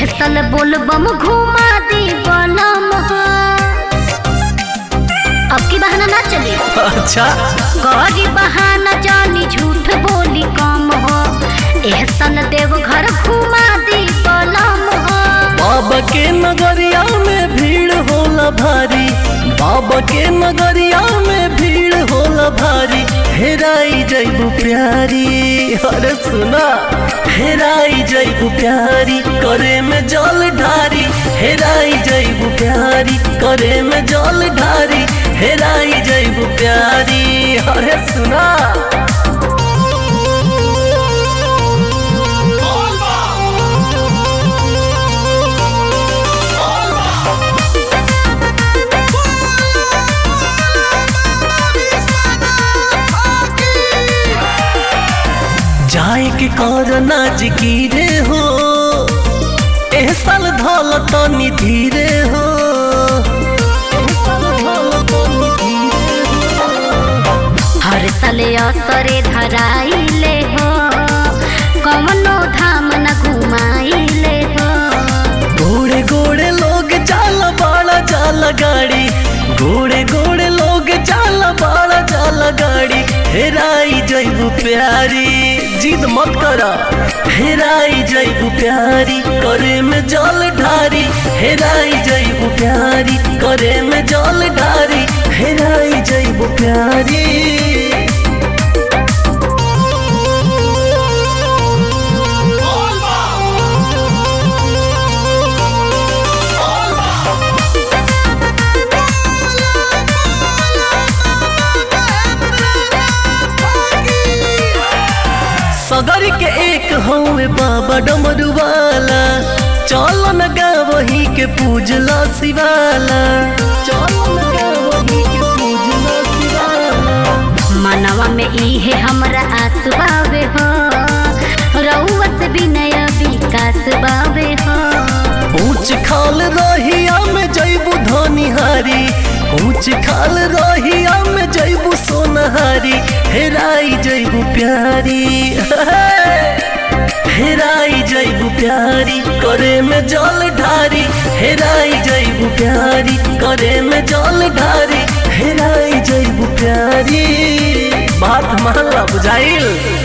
साल बोलबम घुमा दी बलम अब की बहाना ना चली। अच्छा गौरी बहाना जानी झूठ बोली कम हो साल देव घर घुमा दी बलम बाबा के नगरिया में भीड़ होला भारी, बाबा के नगरिया में भीड़ होला भारी। हेराई जइबू प्यारी, अरे सुना हेराई जइबू प्यारी करे में जल ढारी। हेराई जइबू प्यारी करे में जल ढारी। हेराई जइबू प्यारी, अरे सुना जाए के करना जिकीरे हो एह साल धौल तनी धीरे हो। हर साल असरे धराइले हो कवनो धाम न घुमाइले हो। घोड़े घोड़े लोग चाला बाड़ा चाला गाड़ी, घोड़े घोड़े लोग चाला बाड़ा चाला गाड़ी। हेराई जइबू प्यारी जिद मत करा। हेराई जइबू प्यारी करे में जल ढारी। हेराई जइबू प्यारी करे में जल ढारी। हेराई जइबू प्यारी। सगर के एक हौवे बाबा डमरू वाला, चल न गावही के पूजला शिवाला। चल न गावही के पूजला शिवाला। मनवा में इहे हमरा आस बावे हो रउआ से विनय विकास बावे हो। ऊंच खाल रहिया में जइबू धनिहारी, ऊंच खाल रहिया में जइबू सोनहारी। हेराई जइबू प्यारी हेराई जइबू प्यारी करे में जल ढारी। हेराई जइबू प्यारी करे में जल ढारी। हेराई जइबू प्यारी। बात मान ला बुझाइल।